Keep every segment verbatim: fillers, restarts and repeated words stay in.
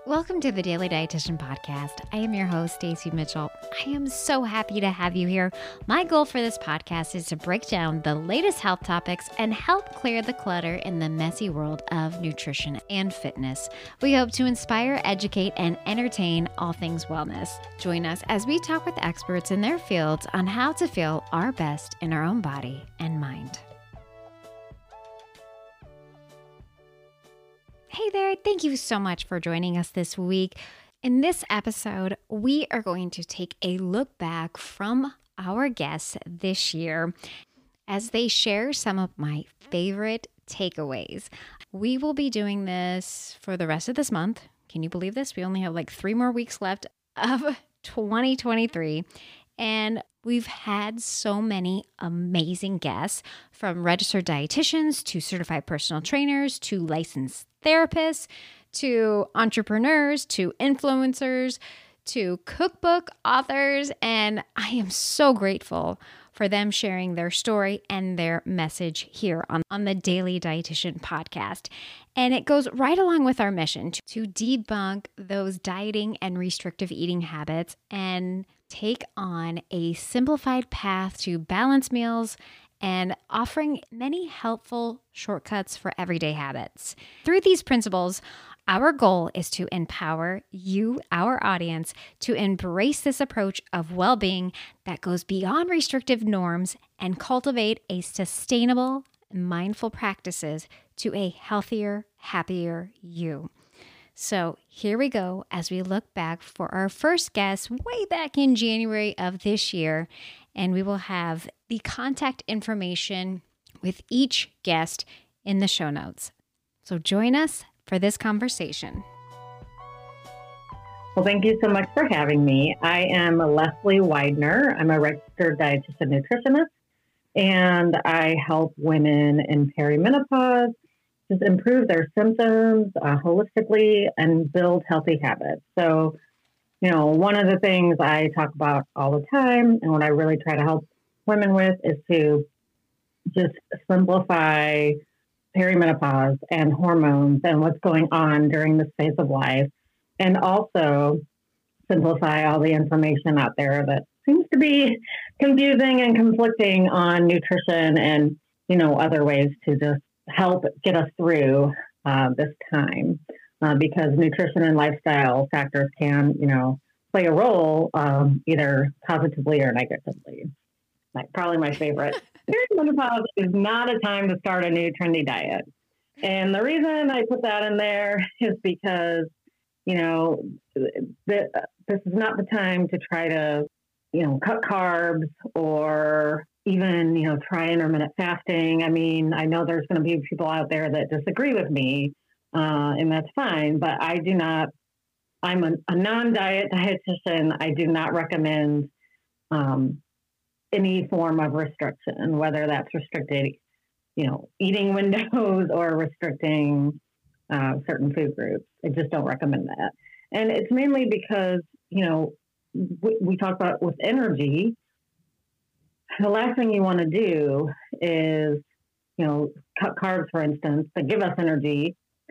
Welcome to the Daily Dietitian Podcast. I am your host, Stacey Mitchell. I am so happy to have you here. My goal for this podcast is to break down the latest health topics and help clear the clutter in the messy world of nutrition and fitness. We hope to inspire, educate, and entertain all things wellness. Join us as we talk with experts in their fields on how to feel our best in our own body and mind. Hey there, thank you so much for joining us this week. In this episode, we are going to take a look back from our guests this year as they share some of my favorite takeaways. We will be doing this for the rest of this month. Can you believe this? We only have like three more weeks left of twenty twenty-three. And we've had so many amazing guests, from registered dietitians to certified personal trainers to licensed therapists to entrepreneurs to influencers to cookbook authors. And I am so grateful for them sharing their story and their message here on, on the Daily Dietitian Podcast. And it goes right along with our mission to, to debunk those dieting and restrictive eating habits and take on a simplified path to balanced meals and offering many helpful shortcuts for everyday habits. Through these principles, our goal is to empower you, our audience, to embrace this approach of well-being that goes beyond restrictive norms and cultivate a sustainable, mindful practices to a healthier, happier you. So here we go as we look back for our first guest way back in January of this year, and we will have the contact information with each guest in the show notes. So join us for this conversation. Well, thank you so much for having me. I am Leslie Widener. I'm a registered dietitian nutritionist, and I help women in perimenopause just improve their symptoms uh, holistically and build healthy habits. So, you know, one of the things I talk about all the time and what I really try to help women with is to just simplify perimenopause and hormones and what's going on during this phase of life, and also simplify all the information out there that seems to be confusing and conflicting on nutrition and, you know, other ways to just help get us through uh, this time, uh, because nutrition and lifestyle factors can, you know, play a role um, either positively or negatively. Like probably my favorite. Perimenopause is not a time to start a new trendy diet. And the reason I put that in there is because, you know, th- this is not the time to try to, you know, cut carbs or even, you know, try intermittent fasting. I mean, I know there's going to be people out there that disagree with me, uh, and that's fine, but I do not, I'm a, a non-diet dietitian. I do not recommend um, any form of restriction, whether that's restricted, you know, eating windows or restricting uh, certain food groups. I just don't recommend that. And it's mainly because, you know, we, we talk about with energy, the last thing you want to do is, you know, cut carbs, for instance, that give us energy,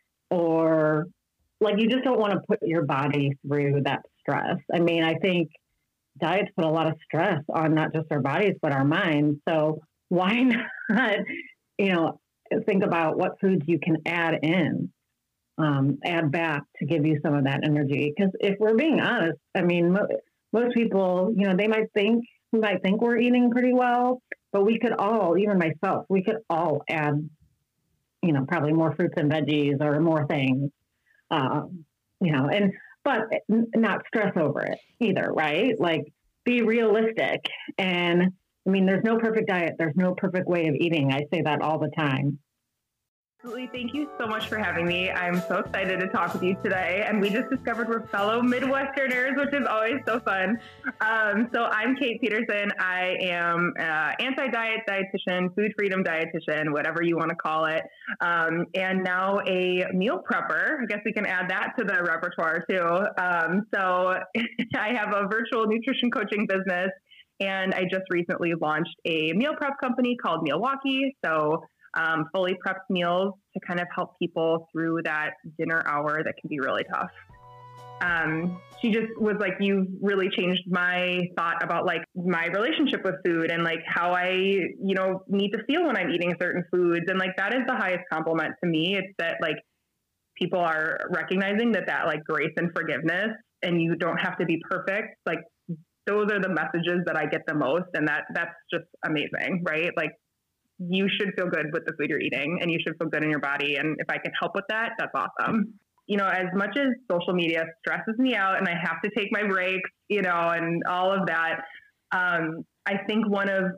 or like you just don't want to put your body through that stress. I mean, I think diets put a lot of stress on not just our bodies, but our minds. So why not, you know, think about what foods you can add in, um, add back to give you some of that energy. Because if we're being honest, I mean, mo- most people, you know, they might think, we might think we're eating pretty well, but we could all, even myself, we could all add, you know, probably more fruits and veggies or more things, um, you know, and, but not stress over it either, right? Like be realistic. And I mean, there's no perfect diet. There's no perfect way of eating. I say that all the time. Absolutely. Thank you so much for having me. I'm so excited to talk with you today. And we just discovered we're fellow Midwesterners, which is always so fun. Um, so I'm Kate Peterson. I am uh, anti-diet dietitian, food freedom dietitian, whatever you want to call it. Um, and now a meal prepper. I guess we can add that to the repertoire too. Um, so I have a virtual nutrition coaching business, and I just recently launched a meal prep company called Mealwalkie. So Um, fully prepped meals to kind of help people through that dinner hour that can be really tough. um, she just was like, you've really changed my thought about like my relationship with food and like how I, you know, need to feel when I'm eating certain foods. And like, that is the highest compliment to me. It's that like people are recognizing that, that like grace and forgiveness, and you don't have to be perfect. Like those are the messages that I get the most. And that that's just amazing, right? Like you should feel good with the food you're eating and you should feel good in your body. And if I can help with that, that's awesome. You know, as much as social media stresses me out and I have to take my breaks, you know, and all of that, um, I think one of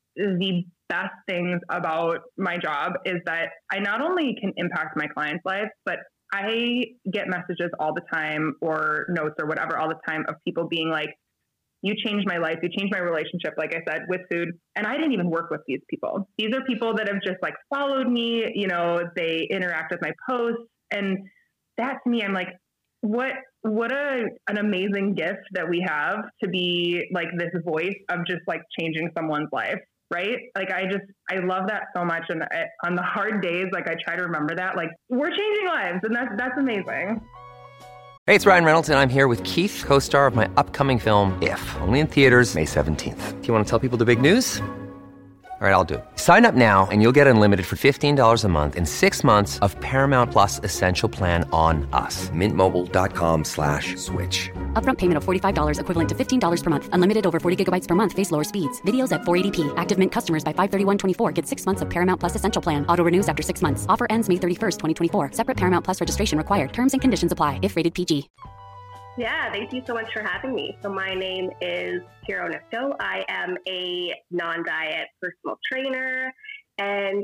the best things about my job is that I not only can impact my clients' lives, but I get messages all the time or notes or whatever all the time of people being like, you changed my life. You changed my relationship, like I said, with food. And I didn't even work with these people. These are people that have just like followed me, you know, they interact with my posts. And that to me, I'm like, what, what a, an amazing gift that we have to be like this voice of just like changing someone's life. Right. Like, I just, I love that so much. And I, on the hard days, like I try to remember that, like we're changing lives, and that's, that's amazing. Hey, it's Ryan Reynolds, and I'm here with Keith, co-star of my upcoming film, If, only in theaters May seventeenth. Do you want to tell people the big news? All right, I'll do it. Sign up now and you'll get unlimited for fifteen dollars a month and six months of Paramount Plus Essential Plan on us. Mint Mobile dot com slash switch. Upfront payment of forty-five dollars equivalent to fifteen dollars per month. Unlimited over forty gigabytes per month. Face lower speeds. Videos at four eighty p. Active Mint customers by five thirty-one twenty-four get six months of Paramount Plus Essential Plan. Auto renews after six months. Offer ends May thirty-first, twenty twenty-four. Separate Paramount Plus registration required. Terms and conditions apply if rated P G. Yeah, thank you so much for having me. So my name is Kira Onifto. I am a non-diet personal trainer, and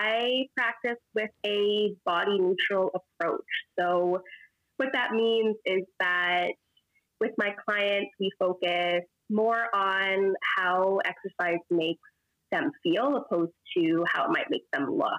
I practice with a body neutral approach. So what that means is that with my clients, we focus more on how exercise makes them feel opposed to how it might make them look.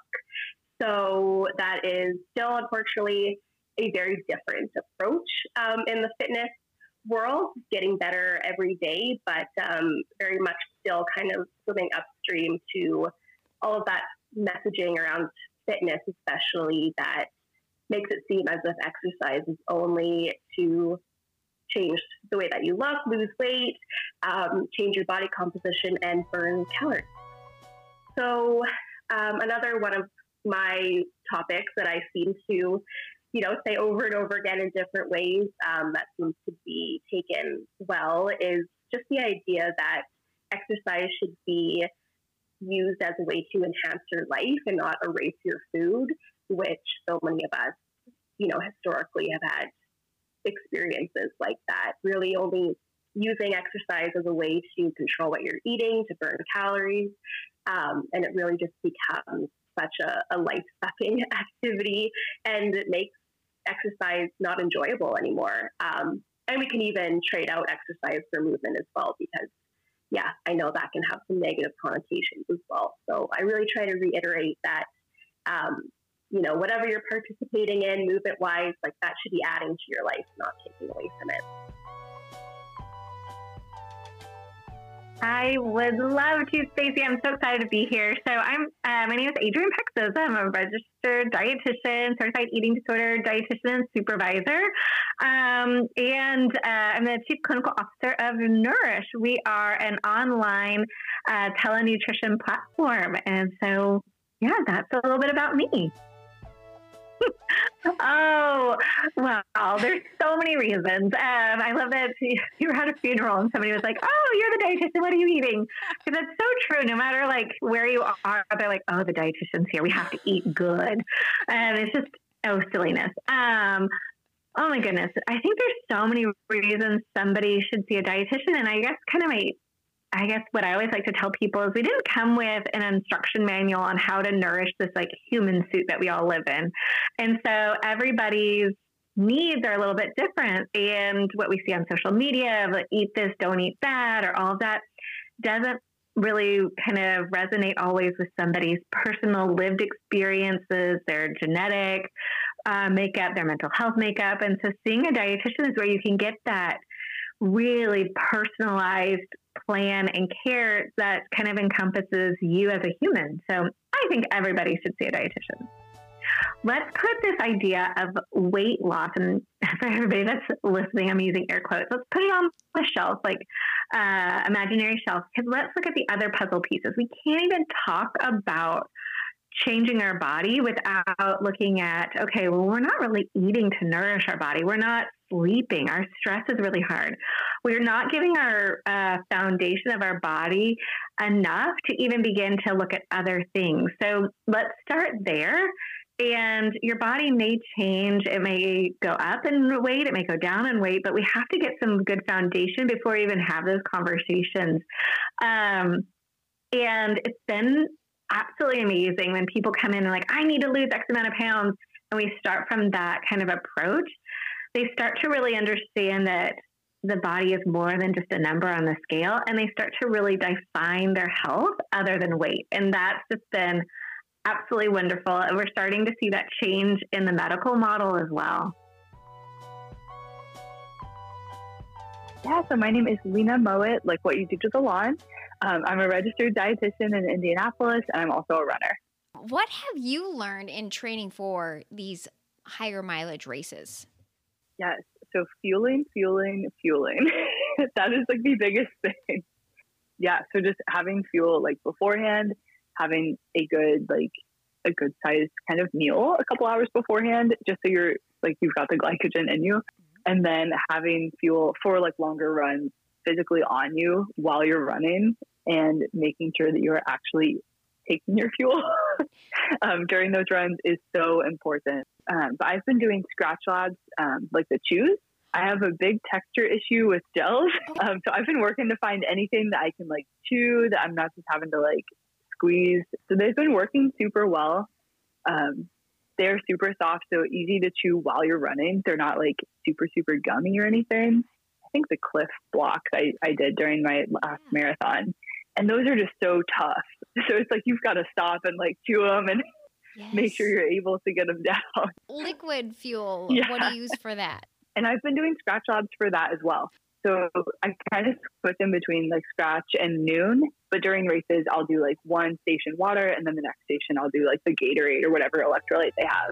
So that is still, unfortunately, a very different approach um, in the fitness world, getting better every day, but um, very much still kind of swimming upstream to all of that messaging around fitness, especially that makes it seem as if exercise is only to change the way that you look, lose weight, um, change your body composition, and burn calories. So um, another one of my topics that I seem to you know, say over and over again in different ways um, that seems to be taken well is just the idea that exercise should be used as a way to enhance your life and not erase your food, which so many of us, you know, historically have had experiences like that, really only using exercise as a way to control what you're eating, to burn calories. Um, and it really just becomes such a, a life-sucking activity, and it makes exercise not enjoyable anymore. Um, and we can even trade out exercise for movement as well, because yeah, I know that can have some negative connotations as well. So I really try to reiterate that, um, you know, whatever you're participating in movement wise, like that should be adding to your life, not taking away from it. I would love to, Stacey. I'm so excited to be here. So I'm, uh, my name is Adrienne Pexosa. I'm a registered dietitian, certified eating disorder dietitian and supervisor. Um, and uh, I'm the chief clinical officer of Nourish. We are an online uh, telenutrition platform. And so, yeah, that's a little bit about me. Oh, well, there's so many reasons. Um, I love that you were at a funeral and somebody was like, oh, you're the dietitian. What are you eating? Because that's so true. No matter like where you are, they're like, oh, the dietitian's here. We have to eat good. And it's just, oh, silliness. Um, oh, my goodness. I think there's so many reasons somebody should see a dietitian. And I guess kind of my I guess what I always like to tell people is we didn't come with an instruction manual on how to nourish this like human suit that we all live in. And so everybody's needs are a little bit different. And what we see on social media, like eat this, don't eat that, or all of that doesn't really kind of resonate always with somebody's personal lived experiences, their genetic uh, makeup, their mental health makeup. And so seeing a dietitian is where you can get that really personalized plan and care that kind of encompasses you as a human. So I think everybody should see a dietitian. Let's put this idea of weight loss, and for everybody that's listening, I'm using air quotes. Let's put it on the shelf, like uh, imaginary shelf, because let's look at the other puzzle pieces. We can't even talk about changing our body without looking at, okay, well, we're not really eating to nourish our body. We're not sleeping. Our stress is really hard. We're not giving our uh, foundation of our body enough to even begin to look at other things. So let's start there. And your body may change. It may go up in weight. It may go down in weight, but we have to get some good foundation before we even have those conversations. Um, and it's been absolutely amazing when people come in and like, I need to lose X amount of pounds. And we start from that kind of approach. They start to really understand that the body is more than just a number on the scale. And they start to really define their health other than weight. And that's just been absolutely wonderful. And we're starting to see that change in the medical model as well. Yeah, so my name is Lena Mowat, like what you do to the lawn. Um, I'm a registered dietitian in Indianapolis, and I'm also a runner. What have you learned in training for these higher mileage races? Yes, so fueling, fueling, fueling. That is like the biggest thing. Yeah, so just having fuel like beforehand, having a good, like a good sized kind of meal a couple hours beforehand, just so you're like, you've got the glycogen in you. And then having fuel for like longer runs physically on you while you're running and making sure that you're actually taking your fuel um, during those runs is so important. Um, but I've been doing scratch labs, um, like the chews. I have a big texture issue with gels. Um, so I've been working to find anything that I can like chew that I'm not just having to like squeeze. So they've been working super well. Um, they're super soft, so easy to chew while you're running. They're not like super, super gummy or anything. I think the Cliff blocks I, I did during my last marathon. And those are just so tough. So it's like, you've got to stop and like chew them and yes. make sure you're able to get them down. Liquid fuel. Yeah. What do you use for that? And I've been doing scratch labs for that as well. So I kind of switch in between like scratch and noon, but during races, I'll do like one station water, and then the next station, I'll do like the Gatorade or whatever electrolyte they have.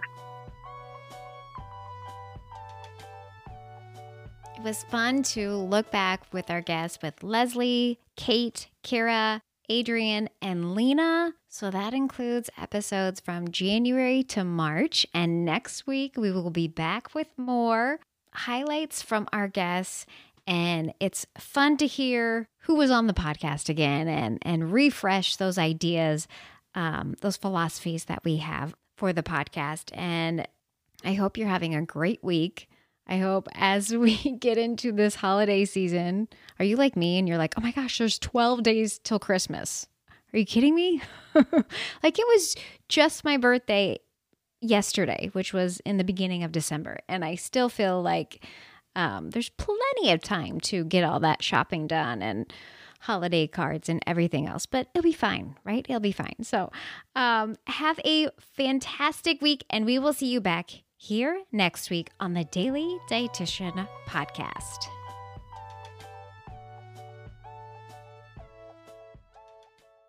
It was fun to look back with our guests with Leslie, Kate, Kira, Adrienne, and Lena. So that includes episodes from January to March. And next week, we will be back with more highlights from our guests. And it's fun to hear who was on the podcast again and, and refresh those ideas, um, those philosophies that we have for the podcast. And I hope you're having a great week. I hope as we get into this holiday season, are you like me and you're like, oh my gosh, there's twelve days till Christmas. Are you kidding me? Like it was just my birthday yesterday, which was in the beginning of December. And I still feel like Um, there's plenty of time to get all that shopping done and holiday cards and everything else, but it'll be fine, right? It'll be fine. So um, have a fantastic week, and we will see you back here next week on the Daily Dietitian Podcast.